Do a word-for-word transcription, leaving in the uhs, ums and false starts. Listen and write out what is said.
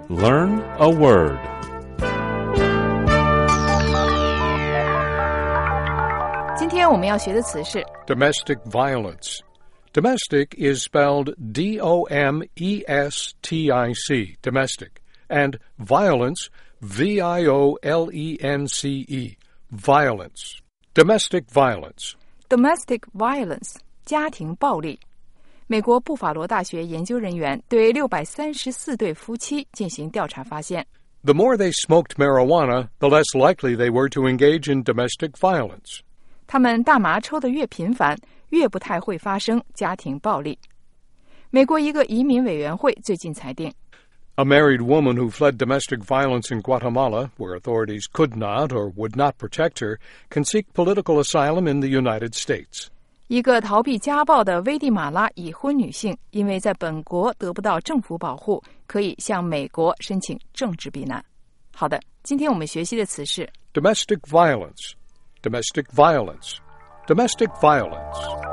Learn a word. Today 今天我们要学的词是 domestic violence. Domestic is spelled D O M E S T I C, domestic, and violence, V I O L E N C E, violence. Domestic violence. Domestic violence, 家庭暴力。美国布法罗大学研究人员对六百三十四对夫妻进行调查发现 The more they smoked marijuana, the less likely they were to engage in domestic violence. 他们大麻抽得越频繁，越不太会发生家庭暴力。美国一个移民委员会最近裁定 A married woman who fled domestic violence in Guatemala, where authorities could not or would not protect her, can seek political asylum in the United States. 一个逃避家暴的危地马拉已婚女性，因为在本国得不到政府保护，可以向美国申请政治避难。好的，今天我们学习的词是 Domestic violence. Domestic violence. Domestic violence.